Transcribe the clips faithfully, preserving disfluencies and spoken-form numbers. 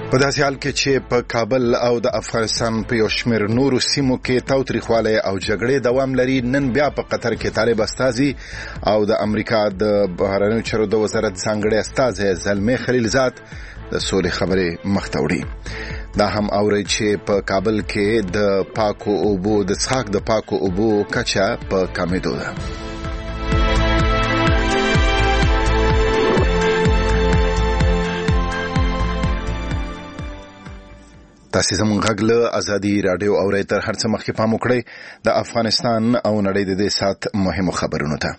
په داسې حال کې چې په کابل او د افغانستان په یو شمېر نورو سیمو کې تاوتریخوالی او جګړې دوام لري، نن بیا په قطر کې طالب استازي او د امریکا د بهرنیو چارو د وزارت ځانګړی استازی زلمي خلیلزاد د سولې خبرې مخ ته وړي. دا هم اوري چې په کابل کې د پاکو اوبو د څښاک د پاکو اوبو کچه په کمیدو ده. تاسو زموږ غږ له ازادي رادیو اورئ. تر هر څه مخکې پام وکړئ د افغانستان او نړۍ د دې سات مهمو خبرونو ته.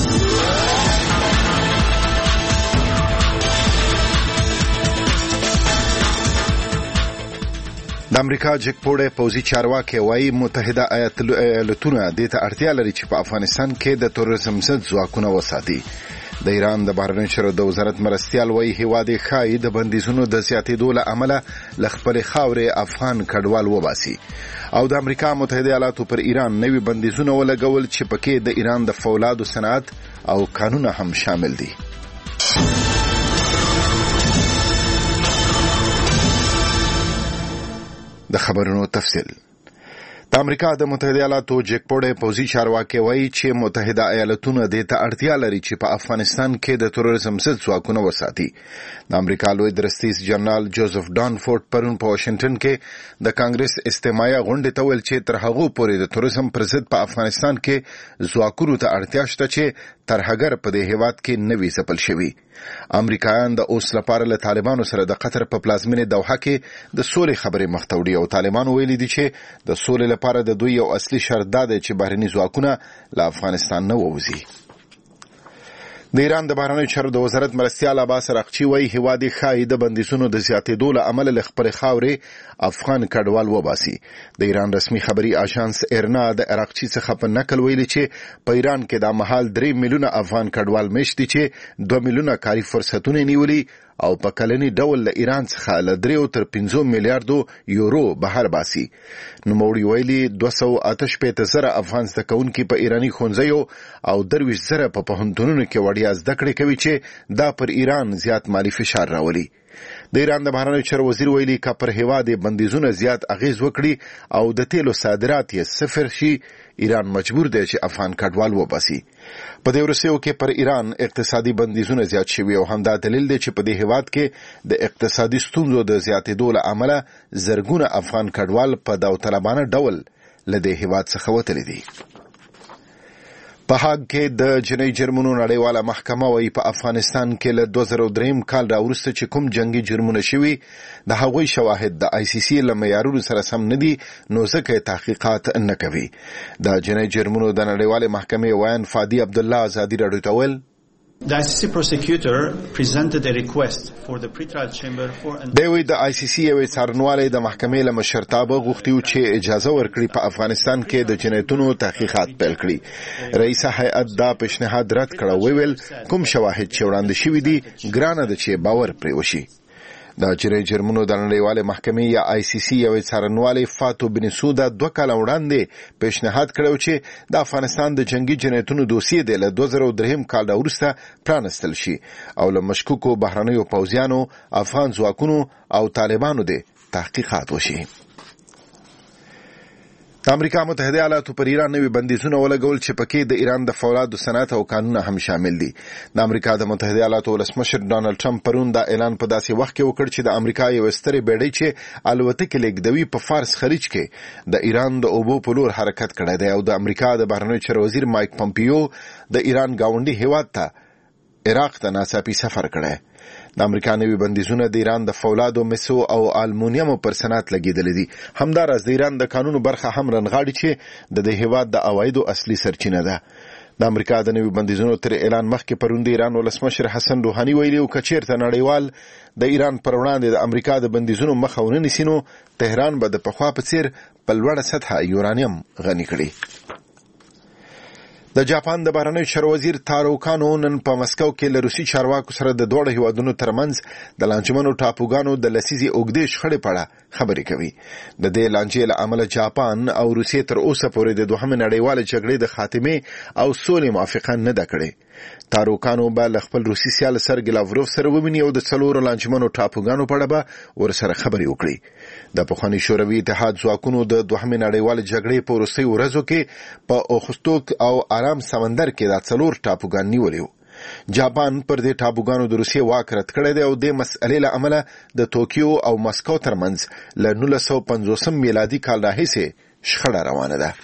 د امریکا جګپوړی پوځي چارواکي وايي متحده ایالتونه دې ته اړتیا لري چې په افغانستان کې د تروریزم ضد ځواکونه وساتي. د ایران د بهرنیو چارو د وزارت مرستیال وايي هیواد یې ښایي د بندیزونو د زیاتېدو له امله له خپلې خاورې افغان کډوال وباسي. او د امریکا متحده ایالاتو پر ایران نوي بندیزونه ولګول چې پکې د ایران د فولادو صنعت او قانون هم شامل دي. د خبرونو تفصیل. د امریکا د متحده ایالاتو جګپوړی پوځي چارواکي وايي چې متحده ایالتونه دې ته اړتیا لري چې په افغانستان کې د تروریزم ضد ځواکونه وساتي. د امریکا لوی درستیز جنرال جوزف ډانفورد پرون په واشنگټن کې د کانګرس استماعي غونډې ته ویل چې تر هغو پورې د تروریزم پر ضد په افغانستان کې ځواکونو ته اړتیا شته چې ترهګر په دې هیواد کې نوي ځپل شوي. امریکایان د اوس لپاره له طالبانو سره د قطر په پلازمینې دوحه کې د سولې خبرې مخ ته وړي او طالبانو ویلي دي چې د سولې لپاره د دوی یو اصلي شرط دا دی چې بهرني ځواکونه له افغانستان نه ووځي. د ایران د بهرنیو چارو د وزارت مرستیال عباس عراقچي وايي هیواد یې ښایي د بندیزونو د زیاتېدو له امله له خپلې خاورې افغان کډوال وباسي. د ایران رسمي خبري آژانس ایرنا د عراقچي څخه په نقل ویلي چې په ایران کې د مهال درې میلیونه افغان کډوال مېشت دي چې دوه میلیونه کاري فرصتونه نیولي او په کلنی ډول له ایران څخه له دریو تر پنځو میلیارډو یورو بهر باسي. نوموړي ویلي دوه سوه اته شپېته زره افغان زده کوونکي په ایراني ښوونځیو او درویشت زره په پوهنتونونو کې وړیا زده کړې کوي چې دا پر ایران زیات مالی فشار راولي. د ایران د بهرنیو چارو وزیر ویلي که پر هیواد بندیزونه زیات اغیز وکړي او د تیلو صادرات یې صفر شي، ایران مجبور دی چې افغان کډوال وباسي. په دې وروستیو کې پر ایران اقتصادي بندیزونه زیات شوي او همدا دلیل دی چې په دې هیواد کې د اقتصادي ستونزو د زیاتېدو له امله زرګونه افغان کډوال په داوطلبانه ډول له دې هیواد څخه وتلي دي. په هاګ کې د جنۍ جرمونو نړیواله محکمه وايي په افغانستان کې له دوه زره درې کال راوروسته چې کوم جنگي جرمونه شوي د هغوی شواهد د آی سی سی له معیارونو سره سم نه دي، نو ځکه تحقیقات نه کوي. د جنۍ جرمونو د نړیوالې محکمې ویان فادي عبدالله ازادي راډیو ته ویل The I C C prosecutor presented a request for the pretrial chamber for an دوی د آی سی سی یوې څارنوالۍ د محکمې له مشرتابه غوښتي و چې اجازه ورکړي په افغانستان کې د جنایتونو تحقیقات پیل کړي. رئیس هیئت دا پیشنهاد رد کړ او ویل کوم شواهد چې وړاندې شوي دي ګرانه ده چې باور پرې وشي. د جنۍ جرمونو د نړیوالې محکمې یا آی سی سی یوې څارنوالۍ فاتو بنسودا دوه کاله وړاندې پیشنهاد کړی چې د افغانستان د جنگي جنایتونو دوسیې د له دوه زره درې کال وروسته پرانستل شي او له مشکوکو بهرنیو پوځیانو، افغان ځواکونو او طالبانو د تحقیقات وشي. د امریکا متحده ایالاتو پر ایران نوي بندیزونه ولګول چې پکې د ایران د فولادو صنعت او قانون هم شامل دي. د امریکا د متحده ایالاتو ولسمشر ډانلډ ټرمپ پرون دا اعلان په داسې وخت کې وکړ چې د امریکا یو سترې بیړۍ چې الوتکې لیږدوي په فارس خلیج کې د ایران د اوبو په لور حرکت کړی دی او د امریکا د بهرنیو چارو وزیر مایک پمپیو د ایران ګاونډي هیواد ته عراق ته ناڅاپي سفر کړی. د امریکا نوي بندیزونه د ایران د فولادو، مسو او المونیمو پر صنعت لګېدلي دي. همداراز د ایران د قانونو برخه هم رنغاړي چې د دې هیواد د عوایدو اصلي سرچینه ده. د امریکا د نوي بندیزونو تر اعلان مخکې پرون د ایران ولسمشر حسن روحاني ویلي و که چېرته نړیوال د ایران پر وړاندې د امریکا د بندیزونو مخه ونه نیسي نو تهران به د پخوا په څېر په لوړه سطحه یورانیم غني کړي. د جاپان د بهرنیو چارو وزیر تارو کانو نن په مسکو کې له روسي چارواکو سره د دوه هیوادونو ترمنځ د لانجمنو ټاپوګانو د لسیزې اوږدې شخړې په اړه خبرې کوي. د دې لانجې له امله جاپان او روسیې تر اوسه پورې د دوهمې نړیوالې جګړې د خاتمې او سولې موافقه نه ده کړې. تاروکانو به له خپل روسي سیال سرګي لاوروف سره وویني او د څلورو لانجمنو ټاپوګانو په اړه به ورسره خبرې وکړي. د پخواني شوروي اتحاد ځواکونو د دوهمې نړیوالې جګړې په وروستیو ورځو کې په اوخستوک او آرام سمندر کې دا څلور ټاپوګان نیولي وو. جاپان پر دې ټاپوګانو د روسیې واک رد کړی دی او د مسئلې له امله د توکیو او مسکو ترمنځ له نولس سوه پنځوسم میلادي کال راهیسې شخړه روانه ده.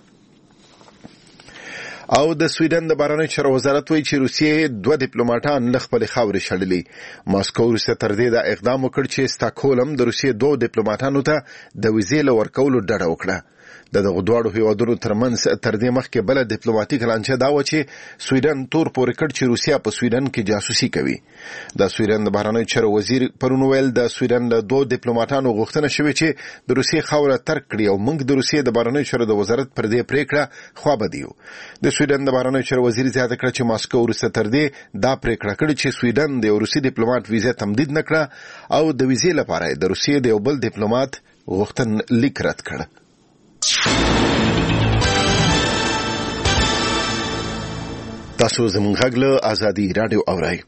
او د سویډن د بهرنیو چارو وزارت وایي چې روسیې دوه ډیپلوماټان له خپلې خاورې شړلي. ماسکو وروسته تر دې دا اقدام وکړ چې سټاکهولم د روسیې دوه ډیپلوماټانو ته د ویزې له ورکولو ډډه وکړه. د دغه دواړو هیوادونو ترمنځ تر دې مخکې بله ډیپلوماټیک لانجه دا وه چې سویډن تور پورې کړ چې روسیه په سویډن کې جاسوسي کوي. د سویډن د بهرنیو چارو وزیر پرون ویل د سویډن له دوه ډیپلوماټانو غوښتنه شوې چې د روسیې خاوره ترک کړي او موږ د روسیې د بهرنیو چارو د وزارت پر دې پریکړه خوابدي یو. د سویډن د بهرنیو چارو وزیر زیاته کړه چې ماسکو وروسته تر دې دا پریکړه کړې چې سویډن د یو روسي ډیپلوماټ ویزه تمدید نه کړه او د ویزې لپاره د روسیې د یو بل ډیپلوماټ غوښتنلیک رد کړ. تاسو زموږ غږ له آزادي رادیو اورئ.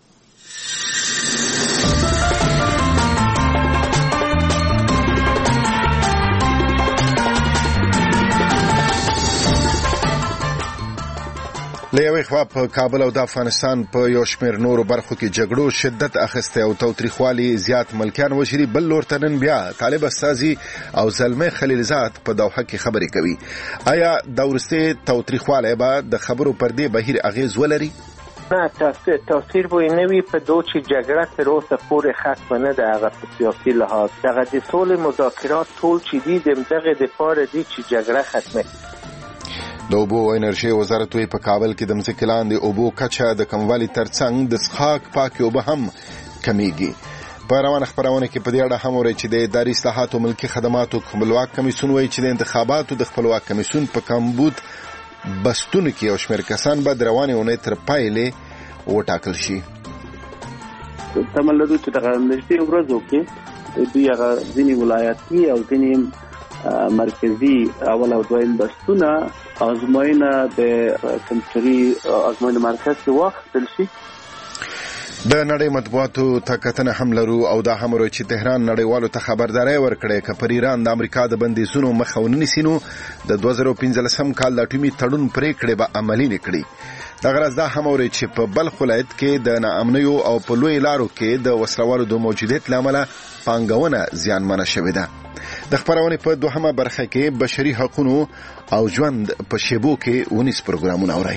له یوې خوا په کابل او د افغانستان په یو شمېر نورو برخو کې جګړو شدت اخیستی او تاوتریخوالي زیات ملکیان وشري. بل لور ته نن بیا طالب استازي او زلمی خلیلزاد په دوحه کې خبرې کوي. آیا دا وروستی تاوتریخوالی به د خبرو پر دې بهیر اغیز ولري؟ نه، تاثیر تاثیر به نه وي په دو چې جګړه تر اوسه پورې ختمه نه ده. هغه په سیاسي لحاظ دغه د سولې مذاکرات ټول چې دي دغه دپاره دي چې جګړه ختمه. د اوبو او انرژي وزارت وی په کابل کې د مځکې لاندې اوبو کچه د کموالي ترڅنګ د څښاک پاکې اوبه هم کمیږي. په روانه خپرونه کې په دې اړه هم وایي چې د اداري اصلاحاتو ملکي خدماتو خپلواک کمیسیون وایي چې د انتخاباتو د خپلواک کمیسیون په کمبود بستونو کې یو شمېر کسان به د روانې اونۍ تر پایلې وټاکل شي. تمه لرو چې دغه نږدې ورځو کې دوی هغه ځینې ولایتي او ځینې مرکزي اول او دویم بستونه آزماینا د کمپیوټري آزماینا مرکز کې واخیستل شي. د نړۍ مطبوعاتو ته کتنه هم لرو او دا هم وایي چې تهران نړیوالو ته خبرداری ورکړی که پر ایران د امریکا د بندیزونو مخه ونه نیسي نو د دوه زره پنځلسم کال د اټومي تړون پریکړې به عملي نه کړي. دغه راز دا هم وایي چې په بلخ ولایت کې د ناامنیو او په لوی لارو کې د وسلوالو د موجودیت له امله پانګونه زیانمنه شوې ده. د خپرونې په دوهمه برخه کې بشري حقوقو او ژوند په شیبو کې ونیس پروګرامونه اورئ.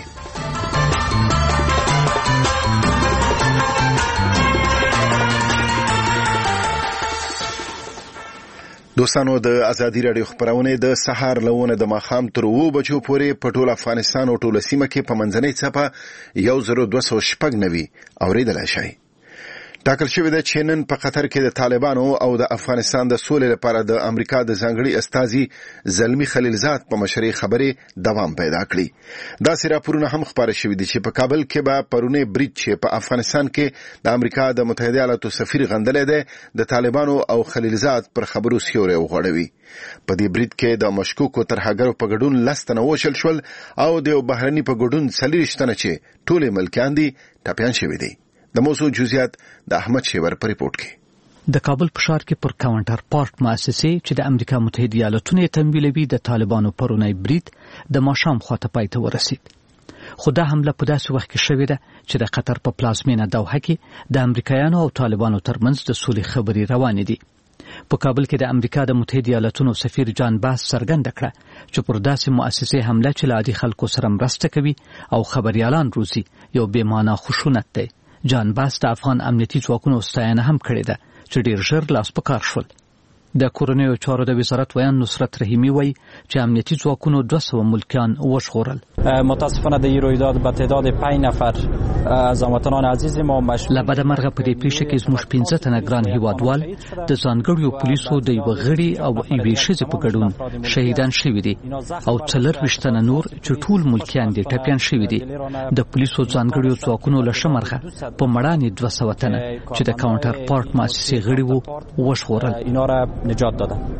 دوستانو د ازادي رادیو خپرونه د سهار لونه د ماښام تر اوو بجو پورې په ټول افغانستان او ټوله سیمه کې په منځنۍ څپه یو زر دوه سوه شپږ نوي اورېدلی شئ. ټاکل شوې ده چې نن په قطر کې د طالبانو او د افغانستان د سولې لپاره د امریکا د ځانګړي استازي زلمی خلیلزاد په مشرۍ خبرې دوام پیدا کړي. داسې راپورونه هم خپاره شوي دي چې په کابل کې به پرونی برید چې په افغانستان کې د امریکا د متحده ایالاتو سفیر غندلی دی د طالبانو او خلیلزاد پر خبرو سیوری وغوړوي. په دې برید کې د مشکوکو ترهګرو په ګډون لس تنه وشل شول او د یو بهرني په ګډون څلېرویشت تنه چې ټولې ملکیان دي ټپیان شوي دي. د موضوع جزئیات د احمد شیور په ریپورت کې. د کابل په ښار کې پر کاونټر پارت مؤسسې چې د امریکا متحده ایالاتونو یې تمویلوي د طالبانو پرونی برید د ماښام خواته پای ته ورسید. خو دا حمله په داسې وخت کې شوې ده چې د قطر په پلازمینه دوحه کې د امریکایانو او طالبانو ترمنځ د سولې خبرې روانې دي. په کابل کې د امریکا د متحده ایالاتونو سفیر جان باس څرګنده کړه چې پر داسې مؤسسې حمله چې له عادي خلکو سره مرسته کوي او خبريالان روزي یو بې معنا خشونت دی. جان باس د افغان امنیتي ځواکونو ستاینه هم کړې ده چې ډیر ژر لاس په کار شول. د کورنیو چارو د وزارت ویان نصرت رحیمی وایي چې امنیتي ځواکونو دوه سوه ملکیان وژغورل. متاسفانه د این رویداد به تعداد پنج نفر از هموطنان عزیز ما مشغول. له بده مرغه په دې پیښه کې زموږ پنځه تنه ګران هیوادوال د ځانګړیو پولیسو د یوه غړي او یوې ښځې په ګډون شهیدان شوي دي او څلرویشت تنه نور چې ټول ملکیان دي ټپیان شوي دي. د پولیسو ځانګړیو ځواکونو له ښه مرغه په مړانې دوه سوه تنه چې د کاونټر پارت مؤسسې غړي وو وژغورل. اینا را نجات دادن.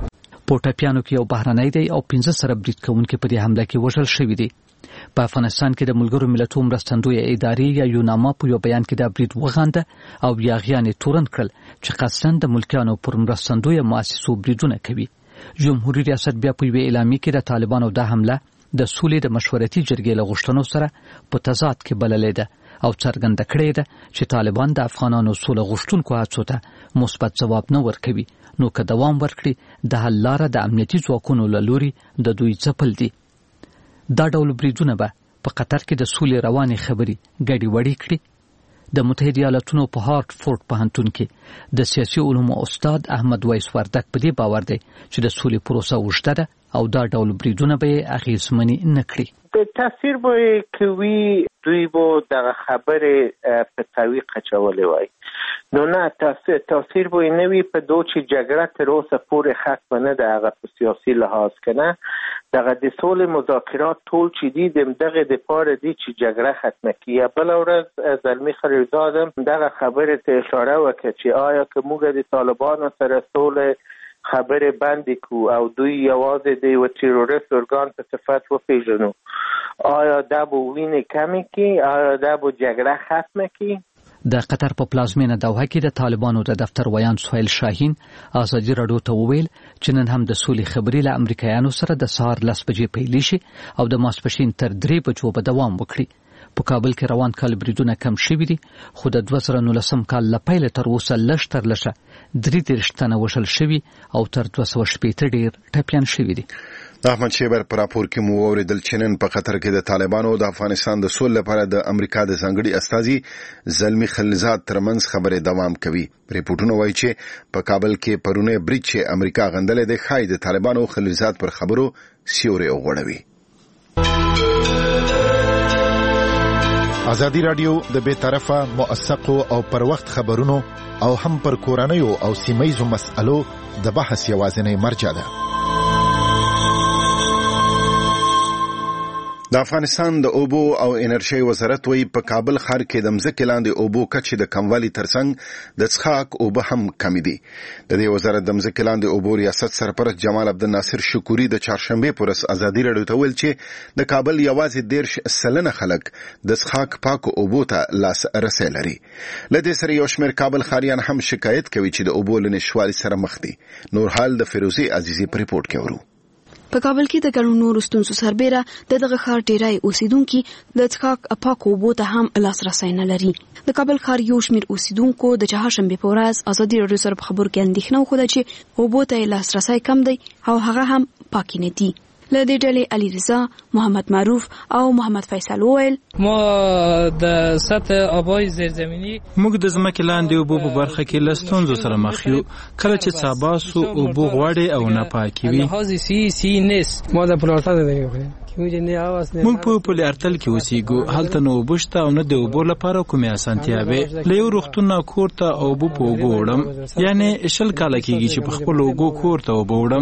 په ټپیانو کې یو بهرنی دی او پنځه سره برید کوونکي په دې حمله کې وژل شوي دي. په افغانستان کې د ملګرو ملتونو مرستندویه ادارې یا یوناما په یو بیان کې دا برید وغانده او یاغیان تورن کړل چې قصداً د ملکیانو پر مرستندویه مؤسسو بریدونه کوي. جمهوریت ریاست بیا په یوه اعلامیه کې د طالبانو د حمله د سولې د مشورتي جرګې له غوښتنو سره په تضاد کې بللې ده او څرګنده کړې ده چې طالبان د افغانانو سوله غوښتونکو هڅو ته مثبت ځواب نه ورکوي، نو که دوام ورکړي د حل لاره د امنیتي ځواکونو له لوري د دوی ځپل دي. دا ډول بریدونه به په قطر کې د سولې روانې خبرې ګډې وړې کړي. د متحده ایالاتونو په هارټفورد پوهنتون کې د سیاسي علومو استاد احمد ویس وردک په دې باور دی چې د سولې پروسه اوږده ده او دا ډول بریدونه به اغېزمنې نه کړي. تاثیر به کوي دوی به دغه خبرې په تعویق اچولې وای، نو نه تاثیر تاثیر به نه وي په دوه چې جګړه تر اوسه پورې ختم نه ده. هغه په سیاسي لحاظ کنه دغه د سولې مذاکرات ټول چې دي دغه د پاره دي چې جګړه ختمه کیه. بل ورځ زلمی خلیلزاده دغه خبره ته اشاره وکړه چې آیا که موږ د طالبانو سره سولې خبره بندي کو او دوی یوازې د یو تروریست ارګان په صفت وپیژنو، آیا دا به وینې کمې کی؟ آیا دا به جګړه ختمه کی؟ د قطر په پلازمینه دوحه کې د طالبانو د دفتر ویان سهیل شاهین ازادي راډیو ته وویل چې نن هم د سولې خبرې له امریکایانو سره د سهار لس بجې پیل شي او د ماسپښین تر درې بجو به دوام وکړي. په کابل کې روان کال بریدونه کم شوي دي، خو د دوه زره نولسم کال له پیله تر اوسه لږ تر لږه درې دېرش تنه وژل شوي او تر دوه سوه شپېته ډېر ټپیان شوي دي. د احمد شیبر پر راپور کې مو اوریدل چې نن په قطر کې د طالبانو د افغانستان د سولې لپاره د امریکا د ځانګړي استازي زلمی خلیلزاد ترمنځ خبرې دوام کوي. ریپورتونه وایي چې په کابل کې پرونه برید چې امریکا غندلې د خای د طالبانو خلیلزاد پر خبرو سیوري وغوړوي. ازادي راډیو د بې طرفه موثقو او پر وخت خبرونو او هم پر کورنیو او سیمه‌یزو مسألو د بحث یوازینی مرجع ده. د افغانستان د اوبو او انرژي وزارت وی په کابل ښار کې د مځکې لاندې اوبو کچې د کموالي ترڅنګ د څښاک اوبه هم کم دي. د دې وزارت د مځکې لاندې اوبو ریاست سرپرست جمال عبدالناصر شکوري د چهارشنبه پر ورځ ازادي راډیو ته ویل چې د کابل یوازې دیرش سلنه خلک د څښاک پاکو اوبو ته لاس رسي لري. لدې سره یو شمېر کابل ښاریان هم شکایت کوي چې د اوبو له نشوالي سره مخ دي. نور حال د فیروزي عزیزي په ریپورت کې ورو. په کابل کې د ګڼو نورو ستونزو سربېره د دغه ښار ډېری اوسیدونکي د څښاک پاکو اوبو ته هم لاسرسی نه لري. د کابل ښار یو شمېر اوسیدونکو د چهارشنبې په ورځ ازادي راډیو سره په خبرو کې اندېښنه وښوده چې اوبو ته یې لاسرسی کم دی او هغه هم پاکې نه دي. له دې ډلې علي رضا، محمد معروف او محمد فیصل وویل ما د سطح آبای زیرزمینی موږ د ځمکې لاندې اوبو په برخه کې له ستونزو سره مخ یو. کله چې څاباسو اوبو غواړي او نه پاکي وي. ما د پلارتل دی موږ په پل ارتل کې اوسېږو، هلته نو اوبه شته او نه د اوبو لپاره کومې اسانتیاوې. له یو روغتون نه کور ته اوبه په اوږو وړم، یعنې شل کاله کېږي چې په خپلو اوږو کور ته اوبه وړم.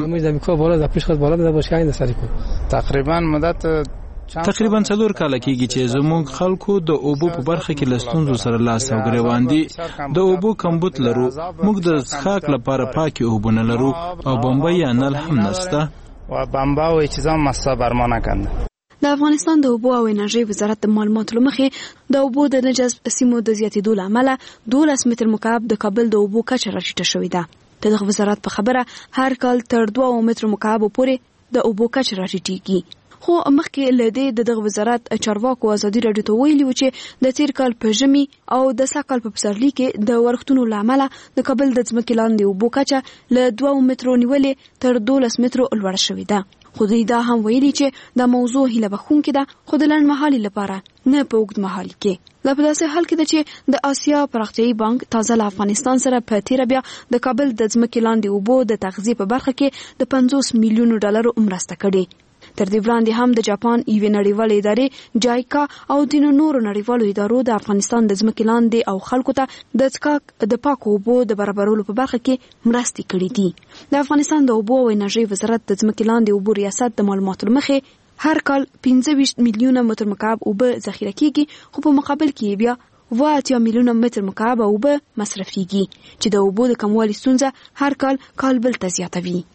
تقریبا مدت تقریبا څلور کاله کېږي چې زموږ خلکو د اوبو په برخه کې له ستونزو سره لاس او ګریوان دي. د اوبو کمبود لرو، موږ د څښاک لپاره پاکې اوبه نه لرو او بمبۍ یا نل هم نشته و بمبا و چیزا مسا برما نکنده. د افغانستان د اوبو او انرژي وزارت د معلوماتو لمخې د اوبو د نجذب سیمو د زیاتېدو له امله دولس متر مکعب د کابل د اوبو کچه راټیټه شوې ده. د دغه وزارت په خبره هر کال تر دوه متر مکعب پورې د اوبو کچه راټیټېږي. خو مخکې له دې د دغه وزارت چارواکو ازادي راډیو ته ویلي و چې د تیر کال په ژمي او د سږ کال په پسرلي کې د ورښتونو له امله د کابل د ځمکې لاندې اوبو کچه له دوه مترو نیولې تر دولس مترو لوړه شوې ده. خو دوی دا هم ویلي چې دا موضوع هیله بښونکې ده، خو د لنډمهالي لپاره نه په اوږد مهال کې. لا په داسې حال کې ده چې د آسیا پراختیایي بانک تازه له افغانستان سره په تیره بیا د کابل د ځمکې لاندې اوبو د تغذیې په برخه کې د پنځوس میلیونو ډالرو مرسته کړې. تر دې وړاندې هم د جاپان یوې نړیوالې ادارې جایکا او د نورو نړیوالو ادارو د افغانستان د ځمکې لاندې او خلکو ته د څښاک د پاکو اوبو د برابرولو په برخه کې مرستې کړې دي. د افغانستان د اوبو او انرژي وزارت د ځمکې لاندې اوبو ریاست د معلوماتو مخې هر کال پنځه ویشت میلیونه متر مکعب اوبه ذخیره کیږي، خو په مقابل کې بیا اوه اتیا میلیونه متر مکعب اوبه مصرفيږي چې د اوبو د کموالي ستونزه هر کال کال بل ته زیاتوي.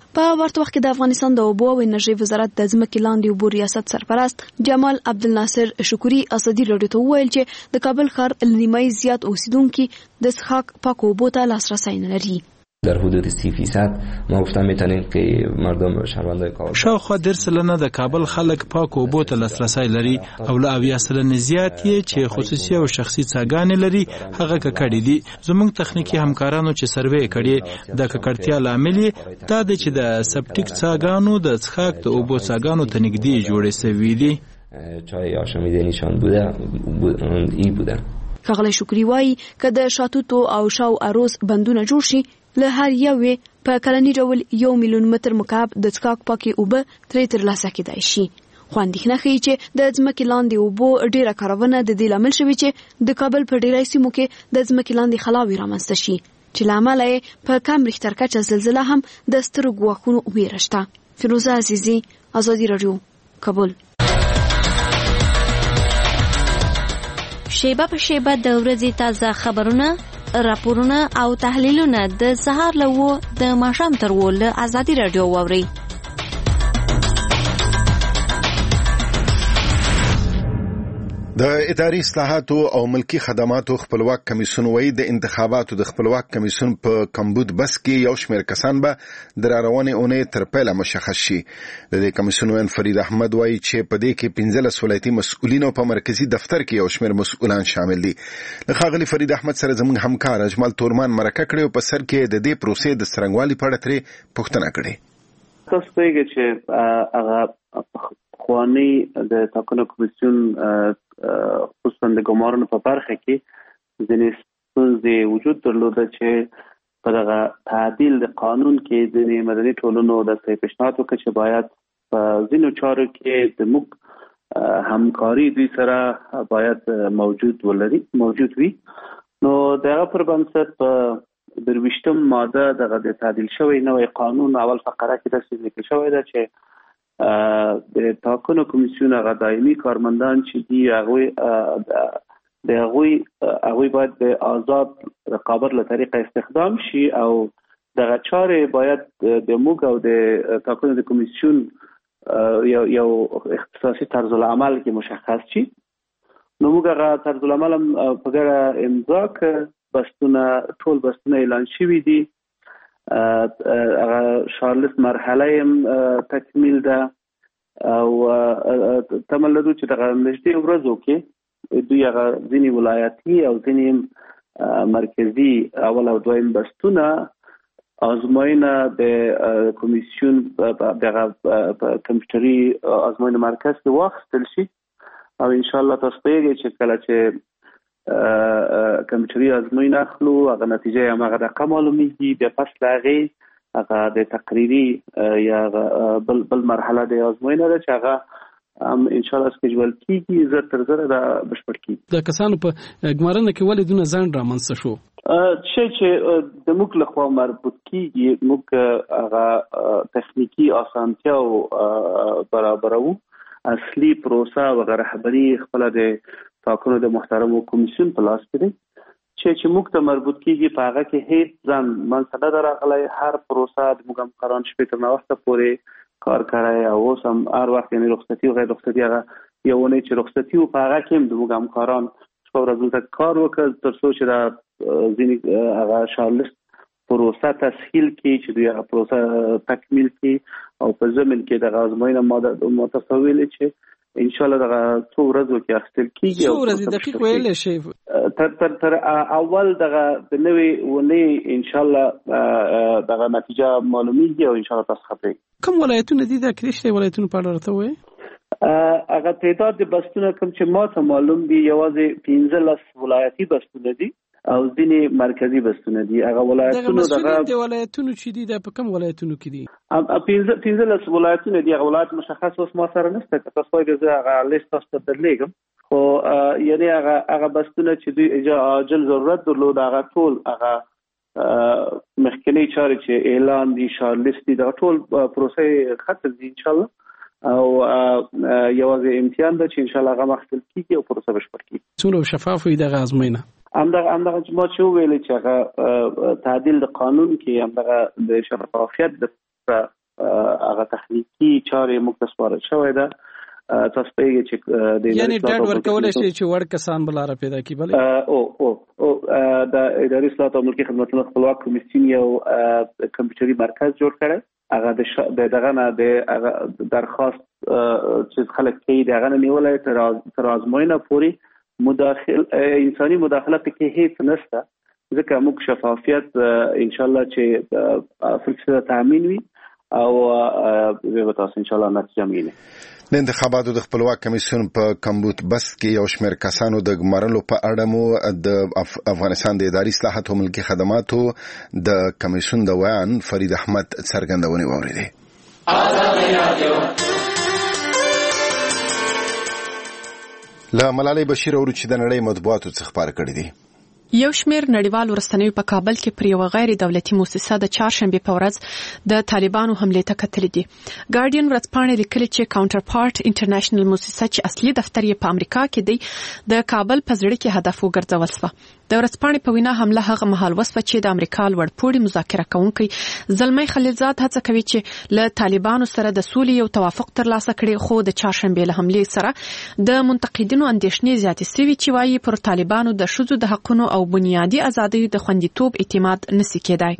په ورته وخت کې د افغانستان د اوبو او انرژي وزارت د ځمکې لاندې اوبو ریاست سرپرست جمال عبدالناصر شکوري ازادي راډیو ته وویل چې د کابل ښار نیمایي زیات اوسیدونکو د څښاک پاکو اوبو ته لاسرسی نه لري. در حدود سی فیصد ما گفتم میتونیم که مردم شهروندای کابل شاوخوا در سلنه د کابل خلک پاکو اوبو ته لاسرسی لري او له اویا سلنه زیات یې چې خصوصي او شخصي څاګانې لري هغه ککړې دي. زموږ تخنیکی همکارانو چې سروې کړي د ککړتیا لامل دا دی چې د سپټیک څاګانو د څښاک د اوبو څاګانو ته نږدې جوړې شوي دي. چای آشامیدنیشان بوده ای بوده. ښاغلی شکوري وایي که د شاتوتو او شاو اروز بندونه جوړ شي له هر یوې په کلنی ډول یو میلیون متر مکعب د څښاک پاکې اوبه ترې ترلاسه کېدای شي. خو اندېښنه ښیي چې د ځمکې لاندې اوبو ډېره کارونه د دې لامل شوې چې د کابل په ډېری سیمو کې د ځمکې لاندې خلاوې رامنځته شي چې له امله یې په کم ریختر کچه زلزله هم د سترو ګواښونو ویره شته. فیروزه عزیزي، ازادي راډیو، کابل. شیبه په شیبه د ورځې تازه خبرونه، راپورونه او تحلیلونه د سهار له و د ماښام تر و له ازادي راډیو واورئ. د اداري اصلاحاتو او ملکی خدماتو خپلواک کمیسیون وایي د انتخاباتو د خپلواک کمیسیون په کمبود بس کې یو شمېر کسان به د راروانې اونۍ تر پیله مشخص شي. د دې کمیسیون وین فرید احمد وایي چې په دې کې پنځلس ولایتي مسؤلین او په مرکزی دفتر کې یو شمېر مسؤلان شامل دي. له ښاغلي فرید احمد سره زموږ همکار اجمل تورمان مرکه کړې او په سر کې د دې پروسې د څرنګوالي په اړه ترې پوښتنه کړې. تاسو پوهیږئ چې هغه خوانی د ټاکنو کمیسیون خصوصا د ګمارنو په برخه کې ځینې ستونزې وجود درلوده چې په دغه تعدیل د قانون کې ځینې مدني ټولنو د پیشنهاد وکړ چې باید په ځینو چارو کې د موږ همکاري دوی سره باید موجود ولري موجود وي. نو دغه پر بنسټ په درویشتم ماده دغه د تعدیل شوی نوی قانون اول فقره کې داسې لیکل شوی ده چې د ټاکنو کمیسیون هغه دایمي کارمندان چې دي هغه د هغه هغه باید د آزاد رقابت له طریقه استخدام شي او دغه چارې باید د موږ او د ټاکنو د کمیسیون یو یو اختصاصي طرز العمل کې مشخص شي. نو موږ هغه طرز العمل په ګډه امضا کړ، بستونه ټول بستونه اعلان شوي دي. هغه شارلس مرحله هم تکمیل ده او تمه لرو چې دغه نږدې ورځو کې دوی هغه ځینې ولایتي او ځینې مرکزي اول او دویم بستونه ازموینه د کمیسیون دغه کمپیوټري ازموینه مرکز کې واخیستل شي او ان شاء الله تاسو پوهیږئ چې کله چې کمپیوټري ازموینه اخلو هغه نتیجه هم هغه رقم معلومیږي. بیا پس له هغې هغه د تقریري یا بل بل مرحله د ازموینه ده چې هغه هم ان شاء الله سکیجول کیږي، زر تر زره دا بشپړ کیږي. د کسانو په ګمارنه کې ولې دونه ځنډ رامنځته شو؟ شی چې د موږ له خوا مربوط کیږي موږ هغه تخنیکی اسانتیاو برابرو. اصلي پروسه او رهبری خپل د ټاکنو د محترمو کمیسیون په لاس کې دی چې چې موږ ته مربوط کیږي په هغه کې هیڅ ځان منځ نه راغلی. هر پروسه د موږ همکاران شپې تر ناوخته پورې کار کړی او اوس هم هر وخت یعنې رخصتي او غیر رخصتي هغه یو اونۍ چې رخصتي و په هغه کې هم د موږ همکاران شپه ورځ دلته کار وکړ تر څو چې دا ځینې هغه شارلس پروسه تسهیل کړي چې دوی هغه پروسه تکمیل کړي او په ضمن کې دغه ازموینه ماده متصویل چې ان شاء الله دغه څو ورځو کې اخیستل کیږي. څو ورځې دقیق ویل شي تر تر تر اول دغه د نوې ونې ان شاء الله دغه نتیجه معلومیږي او ان شاء الله تاسو خبرې. کوم ولایتونه دي د کریشته ولایتونو په اړه راته وایي؟ هغه تعداد د بستونه کوم چې ما ته معلوم دي یوازې پنځلس ولایتي بستونه دي او ځینې مرکزی بستونه دي. هغه ولایتونو دغه د ولایتونو چې دي د په کوم ولایتونو کې دي؟ پنځه پنځلس ولایتونه دي. هغه ولایت مشخص اوس ما سره نشته که تاسو وایئ زه هغه لیست تاسو ته درلیږم، خو یعنې هغه هغه بستونه چې دوی عاجل ضرورت درلود هغه ټول هغه مخکنی چارې چې اعلان دي شارلس دي دغه ټول پروسه ختم دي ان شاء الله او یوازې امتحان ده چې ان شاء الله هغه مخکې کیږي او پروسه بشپړ کیږي. څومره شفاف وي دغه ازموینه؟ همدغه همدغه چې ما چې وویل چې هغه تعدیل د قانون کې همدغه د شفافیت د هغه تخنیکی چارې موږ ته سپارل شوې ده. تاسو په یوه چې د یعنی ډاډ ورکول شي چې وړ کسان بلاره پیدا کی بل او او او د اداري اصلاحات او ملکي خدماتو خپلواک کمیسیون یو کمپیوټري مرکز جوړ کړی. هغه د دغه نه د درخواست چې خلک کوي دغه نه نیولای تر ازموینه پوری مداخل انساني مداخله کې هیڅ نشته، ځکه موږ شفافیت ان شاء الله چې فرصت تامین وي او به تاسو ان شاء الله نتیجه مینه. د انتخاباتو د خپلواک کمیسیون په کمبود بس کې یو شمېر کسانو د ګمارلو په اړه مو د افغانستان د اداري اصلاحاتو او ملکي خدماتو د کمیسیون د ویان فرید احمد څرګندونې واورېدې. له ملالۍ بشیر اورو چې د نړۍ مطبوعاتو څخه خبر کړی دی. یو شمېر نړیوال ورستنوي په کابل کې پر یو غیر دولتي مؤسسه د چهارشنبه په ورځ د طالبانو حمله ته کتلې دي. ګارډین ورځپاڼې لیکلي چې کاونټر پارت انټرنیشنل مؤسسه چې اصلي دفتر یې په امریکا کې دی د کابل په زړه کې هدف وګرځول شو. د ورځپاڼې په وینا حمله هغه مهال وسوه چې د امریکا لوړپوړي مذاکره کوونکي زلمی خلیلزاد هڅه کوي چې له طالبانو سره د سولې یو توافق ترلاسه کړي، خو د چهارشنبه له حملې سره د منتقدینو اندېښنې زیاتې شوي چې وايي پر طالبانو د ښځو د حقونو او بنیادي ازادۍ د خوندیتوب اعتماد نشي کېدای.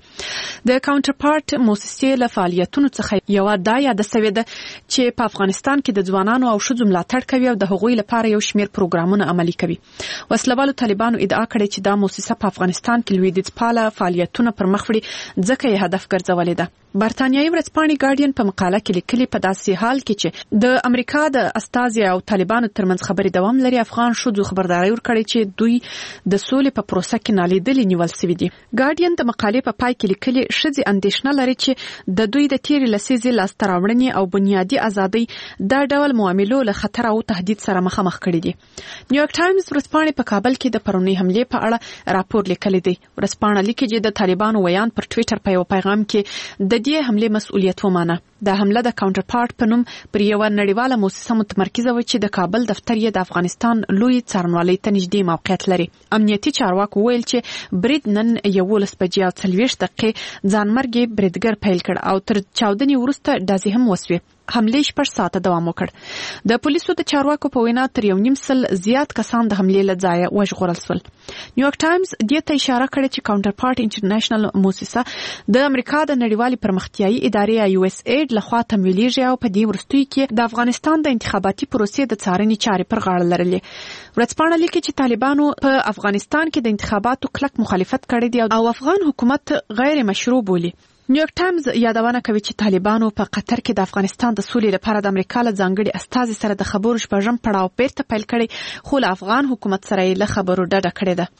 د کاونټر پارت مؤسسې له فعالیتونو څخه یو دا یاد شوې ده چې په افغانستان کې د ځوانانو او ښځو ملاتړ کوي او د هغوی لپاره یو شمېر پروګرامونه عملي کوي. وسلوالو طالبانو ادعا کړې چې دا مؤسسه په افغانستان کې لویدیځ پاله فعالیتونه پر مخ وړي ځکه یې هدف ګرځولې ده. برتانیایي ورځپاڼې ګارډین په مقاله کې لیکلي په داسې حال کې چې د امریکا د استازي او طالبانو ترمنځ خبرې دوام لري، افغان ښځو خبرداري ورکړې چې دوی د سولې په پروسه کې نالیدلې نیول شوي دي. ګارډین د مقالې په پای کې لیکلي ښځې اندېښنه لري چې د دوی د تیرې لسیزې لاسته راوړنې او بنیادي ازادۍ دا ډول معاملو له خطر او تهدید سره مخامخ کړي دي. نیویارک ټایمز ورځپاڼې په کابل کې د پرونی حملې په اړه راپور لیکلی دی. ورځپاڼه لیکي چې د طالبانو ویان پر ټویټر په یو پیغام کې د دې حملې مسؤلیت ومانه. دا حمله د کاونټر پارت په نوم پر یو نړیواله مؤسسه متمرکزه و چې د کابل دفتر یې د افغانستان لوی څارنوالۍ ته نږدې موقعیت لري. امنیتي چارواکو ویل چې برید نن یولس بجې او څلوېښت دقیقې ځانمرګي بریدګر پیل کړ او تر چاودنې وروسته ډزې هم وسوې. حملې شپږ ساعته دوام وکړ. د پولیسو د چارواکو په وینا تر یو نیم سل زیات کسان د حملې له ځایه وژغورل شول. نیویارک ټایمز دې ته اشاره کړې چې کاونټر پارت انټرنیشنل مؤسسه د امریکا د نړیوالې پرمختیایي ادارې یو اس ایډ لخوا تمویلېږي او په دې وروستیو کې د افغانستان د انتخاباتي پروسې د څارنې چارې پر غاړه لرلې. ورځپاڼه لیکي چې طالبانو په افغانستان کې د انتخاباتو کلک مخالفت کړی دی او افغان حکومت غیر مشروع بولي. نیویارک ټایمز یادونه کوي چې طالبانو په قطر کې د افغانستان د سولې لپاره د امریکا له ځانګړي استازي سره د خبرو شپږم پړاو بیرته پیل کړی، خو له افغان حکومت سره یې له خبرو ډډه کړې ده.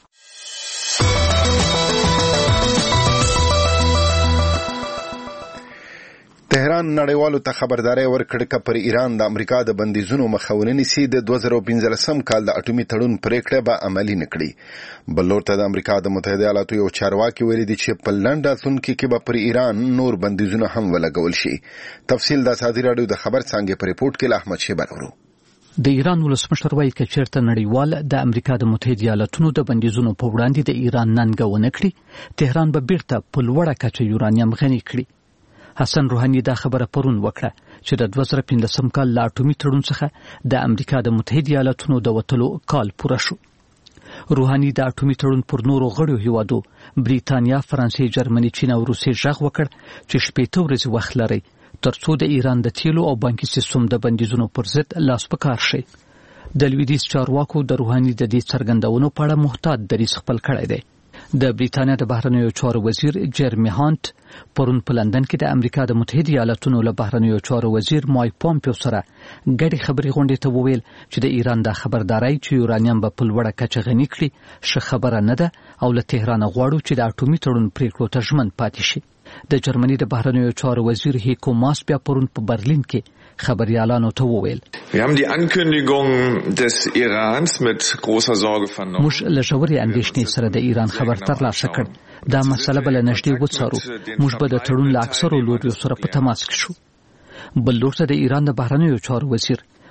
تهران نړیوالو ته خبرداري ورکړه چې پر ایران د امریکا د بندیزونو مخاوني نسی د دوه زره پنځلسم کال د اټومي تړون پریکړه به عملي نکړي. بل لور ته د امریکا د متحده ایالاتو یو چارواکي ویلي دي چې په لنډه راتلونکي کې به پر ایران نور بندیزونه هم ولګول شي. تفصیل د ازادي راډیو د خبر څنګه په ریپورت کې احمد شیبر ورو. د ایران ولسمشر وايي چې چیرته نړیوال د امریکا د متحده ایالاتونو د بندیزونو په وړاندې د ایران ننګونه کړي، تهران به بیرته په لوړه کچه یورانیم غني کړي. حسن روحاني دا خبره پرون وکړه چې د دوه زره پنځلسم کال لا اټومي تړون څخه د امریکا د متحده ایالاتونو د وټلو کال پوره شو. روحاني د اټومي تړون پر نورو غړو هیوادو بریتانیا، فرانسې، جرمني، چین او روسیې ژغ وکړ چې شپږ ورځې وخت لري ترڅو د ایران د تیلو او بانکي سیستم د بندیزونو پر ضد لاس په کار شي. د لویدیځ چارواکو د روحاني د دې څرګندونو په اړه محتاط دریځ خپل کړی دی. د بریتانیا د بهرنیو چارو وزیر جرمی هانت پرون په لندن کې د امریکا د متحده ایالاتونو له بهرنیو چارو وزیر مایک پومپیو سره ګډې خبرې غونډې ته وویل چې د ایران د خبرداري چې یورانیم به په لوړه کچه غني کړي ښه خبره نه ده او له تهران غواړو چې د اټومي تړون پریکړو ته ژمن پاتې شي. د جرمني د بهرنیو چارو وزیر هیکو ماس بیا پرون په برلین کې خبريالانو ته وویل Wir haben die Ankündigung des Irans mit großer Sorge vernommen. موږ له ژورې اندېښنې سره د ایران خبر ترلاسه کړ. دا مسله بل نږدې وڅارو. موږ به د تړون له اکثرو لوریو سره په تماس کې شو. بل لور ته د ایران د بهرنیو چارو وزیر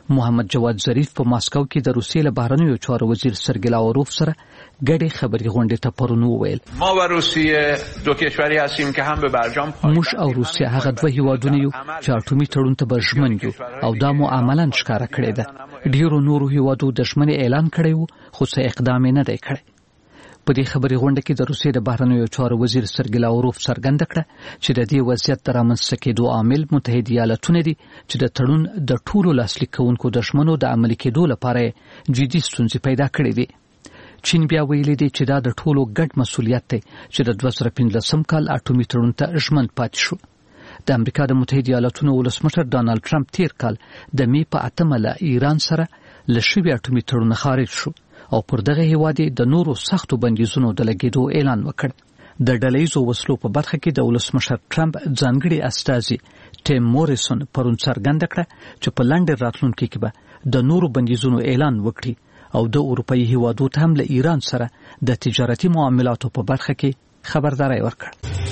محمد جواد ظریف په ماسکو کې د روسیې له بهرنیو چارو وزیر سرګی لاوروف سره ګډې خبري غونډې ته پرون وویل ما و روسیه دو کشوری هستیم که هم به برجام موږ او روسیه هغه دوه هیوادونه یو چې اټومي تړون ته به ژمن یو او دا مو عملاً ښکاره کړی ده. ډیرو نورو هیوادو د ژمنې اعلان کړی وو خو څه اقدام نه دی کړی. په دې خبري غونډه کې د روسیې د بهرنیو چارو وزیر سرګی لاوروف څرګنده کړه چې د دې وضعیت د رامنځته کېدو عامل متحده ایالاتونه دي چې د تړون د ټولو لاسلیک کوونکو د ژمنو د عملي کېدو لپاره جدي ستونزې پیدا کړې دي. چین بیا ویلي دی چې دا د ټولو ګډ مسؤلیت دی چې د دوه زره پنځلسم کال اټومي تړون ته ژمن پاتې شو. د امریکا د متحده ایالاتونو ولسمشر ډانلډ ټرمپ تیر کال د می په اتمه له ایران سره له شوي اټومي تړون خارج شو او پر دغه هیواد د نورو سختو بندیزونو د لګیدو اعلان وکړ. د ډلهیزو وسلو په برخه کې د ولسمشر ټرمپ ځانګړي استازي ټیم موریسون پرون څرګنده کړه چې په لنډ راتلونکي کې به د نورو بندیزونو اعلان وکړي او د اروپאי هیوادو ته هم له ایران سره د تجارتي معاملاتو په برخه کې خبرداري ورکړه.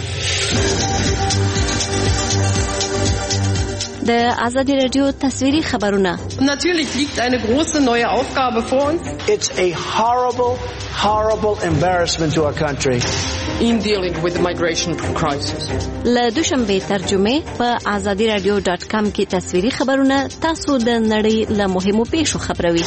د آزادی رادیو تصویری خبرونه. Natürlich liegt eine große neue Aufgabe vor uns. It's a horrible, horrible embarrassment to our country. In dealing with the migration crisis. له دوشنبه ترجمه په آزادی رادیو ډاټ کام کې تصویری خبرونه تاسو د نړۍ له مهمو پیښو خبروي.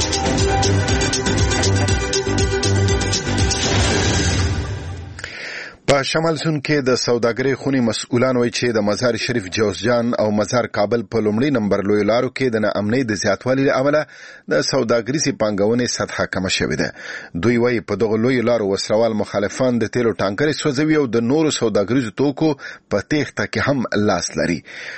په شمال سون کې د سوداګرۍ خونې مسؤلان وایي چې د مزار شریف جوزجان او مزار کابل په لومړي نمبر لوی لارو کې د ناامنۍ د زیاتوالي له امله د سوداګریزې پانګونې سطح کمه شوې ده. دوی وایي په دغه لوی لارو وسروال مخالفان د تیلو ټانکرې سوځوي او د نورو سوداګریزو توکو په تېښته کې هم لاس لري.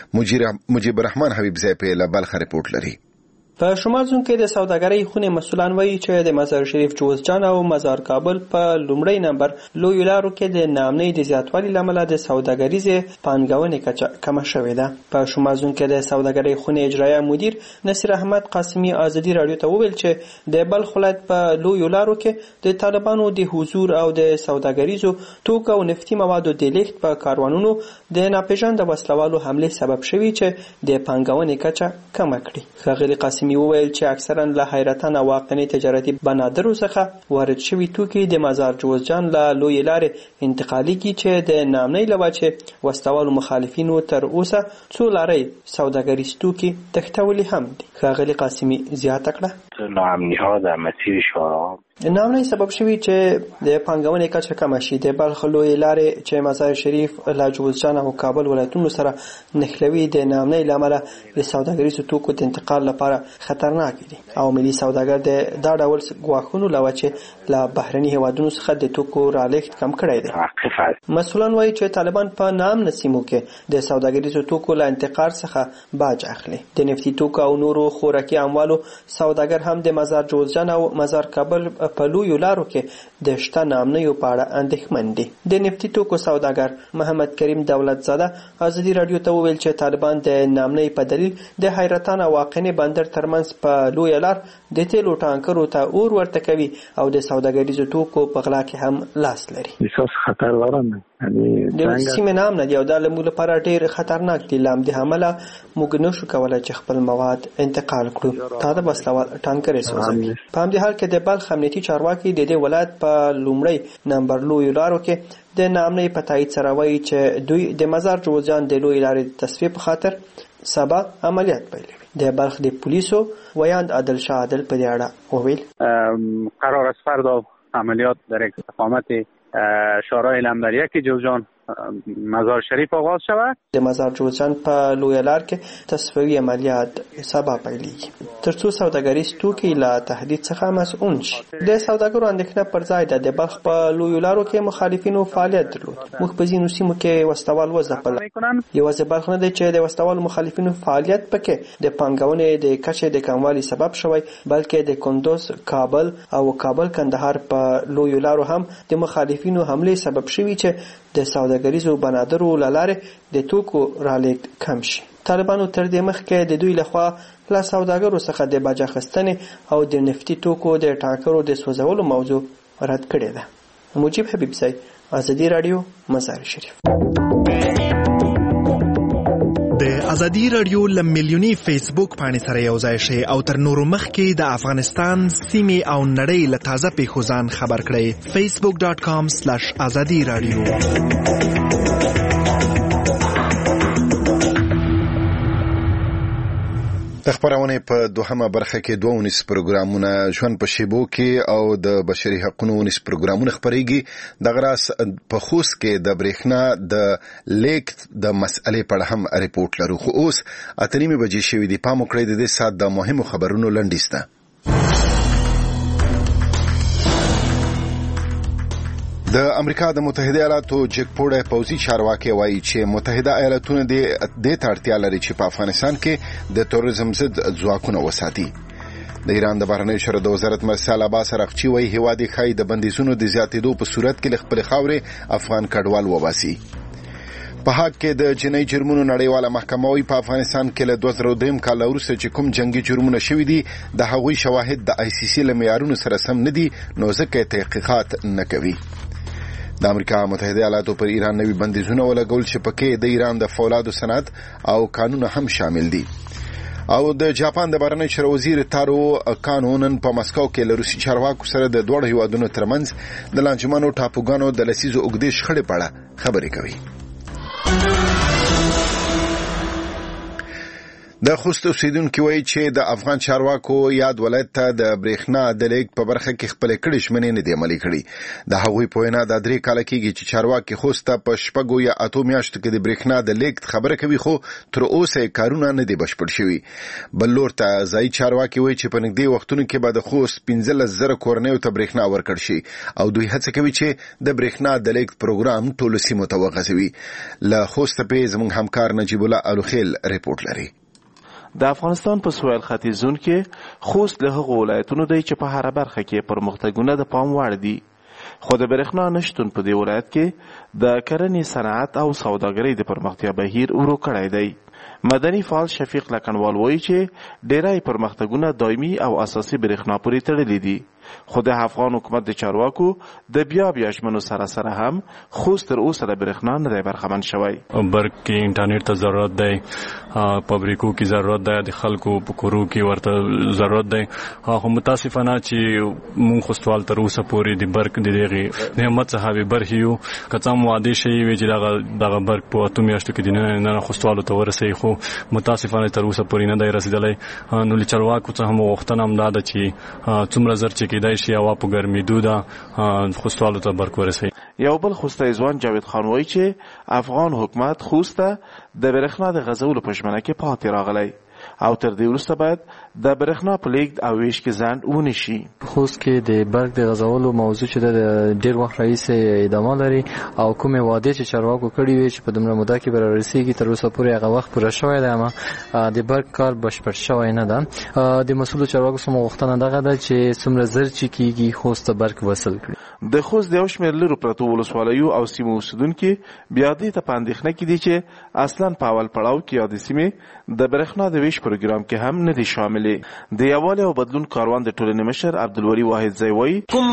مجيب الرحمن حبیبزی په له بلخ رپورټ لري. په شمال زون کې د سوداګرۍ خونې مسؤلان وایي چې د مزار شریف جوزجان او مزار کابل په لومړی نمبر لوی لارو کې د ناامنۍ د زیاتوالي لامل د سوداګریزې پانګونې کچه کمه شوې ده. په شمال زون کې د سوداګرۍ خونې اجرایه مدیر نصیر احمد قاسمی آزادی رادیو ته وویل چې د بلخ ولایت په لوی لارو کې د طالبانو د حضور او د سوداګریزو توکو او نفتي موادو د لیږد په کاروانونو د ناپېژانده وسلوالو حمله سبب شوی چې د پانګونې کچه کمه کړي. ښاغلي قاسمی می وویل چې اکثرا له حیرتان او واقعي تجارتي بنادرو څخه وارد شوي توکي د مزار جوزجان له لوی لارې انتقالي کی چې د نامنۍ لوچه وسوالو مخالفینو تر اوسه څو لارې سوداګریز توکي تختولي هم دي. ښاغلي قاسمی زیاته کړه ناامنۍ ها در مسیر شورا نامنۍ سبب شوی چې د پانګونې کچه کمه شي. د بلخ لوی لارې چې مزار شریف له جوزجان او کابل ولایتونو سره نښلوي د نامنۍ لامل د سوداګریزو توکو د انتقال لپاره خطرناک دي او ملي سوداګر د دا ډول غواخونو لوچه له بهرني هیوادونو څخه د توکو رالېږد کم کړی دی. مسؤلان وایي چې طالبان په نام نسیمو کې د سوداګریزو توکو له انتقال څخه باج اخلي. د نفتي توکو او نورو خوراکي اموالو سوداګر هم د مزار جوزجان او مزار کابل په لویو لارو کې د شته نامنیو په اړه اندېښمن دي. د نفتي توکو سوداګر محمد کریم دولت زاده آزادی رادیو ته وویل چې طالبان د نامنۍ په دلیل د حیرتان او واقعي بندر ترمنځ په لوی لار د تیلو ټانکرو ته اور ورته کوي او د سوداګریزو توکو په غلا کې هم لاس لري. احساس خطر لرم د سیمې نام نه دی او د لمول لپاره ډیر خطرناک دي. لام د حمله موږ نشو کولای چې خپل مواد انتقال کړو. تا د بسلوال ټانکرې سوځوي. په همدې حال کې د بلخ امنیتي چارواکي د دې ولایت په لومړی نمبر لوی لارو کې د نامنۍ په تایید سره وایي چې دوی د مزار جوزجان د لوی لارې د تصفیه په خاطر سبا عملیات پیلوي. د بلخ د پولیسو ویاند عادل شاه عادل په دې اړه وویل قرار است فردا عملیات در استقامت شورای لمبریک جوزجان مزار شریف آغاز شود. د مزار جوزجان په لوی لار کې تصفیوي عملیات سبا پیلېږي ترڅو سوداګریز توکي له تهدید څخه مسؤل شي. د سوداګرو اندېښنه پر ځای ده. د بلخ په لوی لارو کې مخالفینو فعالیت درلود. موږ په ځینو سیمو کې وسوال وځپل. یوازې بلخ نه دی چې د وسوال مخالفینو فعالیت پکې د پانګونې د کچې د کموالي سبب شوی بلکې د کندوز کابل او کابل کندهار په لوی لارو هم د مخالفینو حمله سبب شوی چې د سوداګریزو بنادرو لاره د توکو رالېږد کم شي. طالبانو تر دې مخکې د دوی لخوا له سوداګرو څخه د باج اخیستنې او د نفتي توکو د ټانکرو د سوځولو موضوع رد کړې ده. مجيب حبیبزی آزادی رادیو مزار شریف. د ازادي رادیو ل میلیوني فیسبوک باندې سره یو ځای شي او تر نورو مخکې د افغانستان سیمې او نړۍ له تازه پیښو ځان خبر کړئ. فیسبوک ډاٹ کام سلیش ازادي رادیو. د خبرونه په دوهمه برخه کې دوه ونیس پروګرامونه ژوند په شیبو کې او د بشري حقوقو ونیس پروګرامونه خبريږي. د غراس په خوست کې د برېښنا د لیک د مسئلې په اړه هم ریپورت لرو. خو اوس اتنیمه بجې شوې دي. پام وکړئ د دې سات د مهمو خبرونو لنډیسته. د امریکا د متحده ایالاتو جګپوړی پوځي چارواکي وایي چې متحده ایالاتونه د دې تړتیا لري چې په افغانستان کې د تروریزم ضد ځواکونه وساتي. د ایران د بهرنیو چارو د وزارت مرسل عباس رغچی وایي هیواد یې خای د بندیزونو د زیاتېدو په صورت کې خپل خاورې افغان کډوال وباسي. په حق کې د جنایي جرمونو نړیواله محکمه وایي په افغانستان کې له دوه زره دوه کال وروسته چې کوم جنگي جرمونه شوي دي د هغوی شواهد د آی سی سی له معیارونو سره سم نه دي، نو ځکه تحقیقات نه کوي. د امریکا متحده ایالاتو پر ایران نوي بندیزونه ولګول چې پکې د ایران د فولادو صنعت او قانون هم شامل دي. او د جاپان د بهرنیو چارو وزیر تارو کانونن په مسکو کې له روسي چارواکو سره د دوه هیوادونو ترمنځ د لانجمنو ټاپوګانو د لسیزو اوږدې شخړې په اړه خبرې کوي. د خوست اوسیدونکو وایي چې د افغان چارواکو یاد ولایت ته د برېښنا د لیک په برخه کې خپل کړي شمنې نه دی عملي کړي. د هغوی په وینا د درې کال کېږي چې چارواکي خوست په شپږو یا اتو میاشتو کې د برېښنا د لیک خبره کوي، خو تر اوسه کارونه نه دي بشپړ شوي. بل لور ته ځایي چارواکي وایي چې په نږدې وختونو کې به د خوست پنځلس زره کورنیو ته برېښنا ورکړل شي او دوی هڅه کوي چې د برېښنا د لیک پروګرام ټولو سیمو ته وغځوي. له خوست په زموږ همکار نجیب الله الوخیل ریپورت لري. د افغانستان په سویل ختیځ زون کې خوست له هغو ولایتونو دی چې په هر برخه کې پرمختګونه د پام وړ دي، خو د برېښنا نشتون په دې ولایت کې د کرنې صنعت او سوداګرۍ د پرمختیا بهیر ورو کړی دی. مدني فعال شفیق لکنوال وایي چې ډیری پرمختګونه دایمي او اساسي برېښنا پورې تړلي دي، خو د افغان حکومت د چارواکو د بیا بیا ژمنو سره سره هم خوست تر اوسه د برېښنا نه دی برخمن شوی. برق کې انټرنیټ ته ضرورت دی، فابریکو کې ضرورت دی، د خلکو په کورو کې ورته ضرورت دی. خو متاسفانه چې مونږ خوستوال تر اوسه پورې د برق د دغې نعمت څخه بې برخې یو. که څه هم وعدې شوي وي چې دغه دغه برق په اتو میاشتو کې د نه خوستوالو ته ورسوي، خو متاسفانه تر اوسه پورې نه دی رسېدلی. نو له چارواکو څخه مو غوښتنه هم دا ده چې څومره زر چې کېدای شي هوا په ګرمېدو ده خوستوالو ته برق ورسوي. یو بل خوستی ځوان جاوید خان وایي چې افغان حکومت خوست ته د برېښنا د غځولو په ژمنه کې پاتې راغلی او تر دې وروسته باید د برېښنا په لیږد او ویش کې ځنډ ونشي. خوست کې د برق د غځولو موضوع چې د ډېر وخت راهیسې ادامه لري او کومې وعدې چې چارواکو کړي وي چې په دومره موده کې به رارسېږي تر اوسه پورې هغه وخت پوره شوی دی، اما د برق کار بشپړ شوی نه ده. د مسؤلو چارواکو څخه غوښتنه دغه ده چې څومره زر چې کېږي خوست ته برق وصل کړي. د خوست د یو شمېر لرو پرتو ولسوالیو او سیمو اوسېدونکي بیا دې ته په اندېښنه کې دي چې اصلا په اول پړاو کې یادې سیمې د برېښنا د ویش پروګرام کې هم نه دي شاملې. د یووالي او بدلون کاروان د ټولنې مشر عبدالوري واحد ځای وایي کوم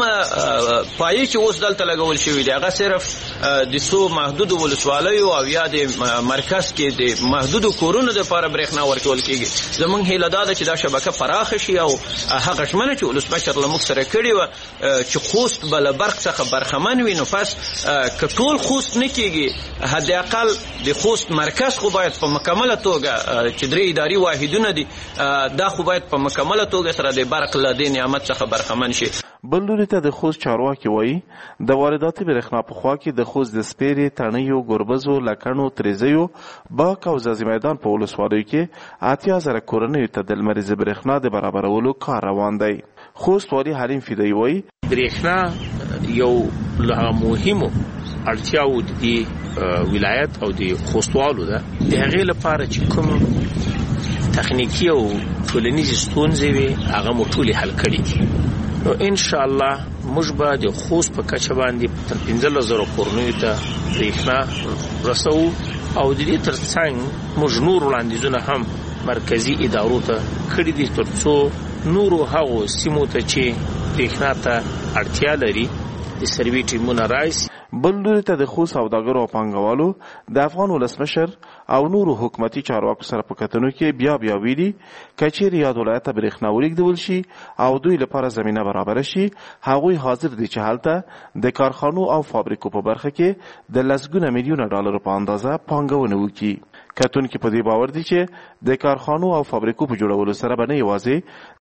پایې چې اوس دلته لګول شوي دي هغه صرف د څو محدودو ولسوالیو او یا د مرکز کې د محدودو کورونو دپاره برېښنا ورکول کېږي. زموږ هیله دا ده چې دا شبکه پراخه شي او هغه ژمنه چې ولسمشر له موږ سره کړې وه چې خوست به له برق څخه برخمن وي، نو پس که ټول خوست نه کېږي حداقل د خوست مرکز خو باید په مکمله توګه چې درې اداري واحدونه دي دا خو باید په مکمله توګه سره د برق له دې نعمت څخه برخمن شي. بل لوري ته د خوست چارواکي وایي د وارداتي برېښنا په خوا کې د خوست د سپیرې، تڼیو، ګربزو، لکڼو، تریزیو، باک او ځاځي میدان په ولسوالیو کې اتیا زره کورنیو ته د لمریزې برېښنا د برابرولو کار روان دی. خوست والي حلیم فدایي وایي برېښنا یو له مهمو اړتیاو د دې ولایت او د خوستوالو ده. د هغې لپاره چې کوم تخنیکی او ټولنیزې ستونزې وي هغه مو ټولې حل کړي دي. نو ان شاء الله موږ به د خوست په کچه باندې تر پنځلس زره کورنیو ته برېښنا رسوو او د دې تر څنګ موږ نور وړاندیزونه هم مرکزي ادارو ته کړي دي تر څو نورو هغو سیمو ته چې برېښنا ته اړتیا لري د سروي ټیمونه راشي. بل لوري ته د خو سوداګرو او پانګوالو د افغان ولسمشر او نورو حکومتي چارواکو سره په کتنو کې بیا بیا ویلي کچېر یاد ولایت برېښنا ولېږدول شي او دوی لپاره زمینه برابر شي هغوی حاضر دي چې هلته د کارخانو او فابریکو په برخه کې د لسګونه میلیونه ډالرو په اندازه پانګونه وکړي. کتونکي په دې باور دي چې د کارخانو او فابریکو په جوړولو سره به نه یوازې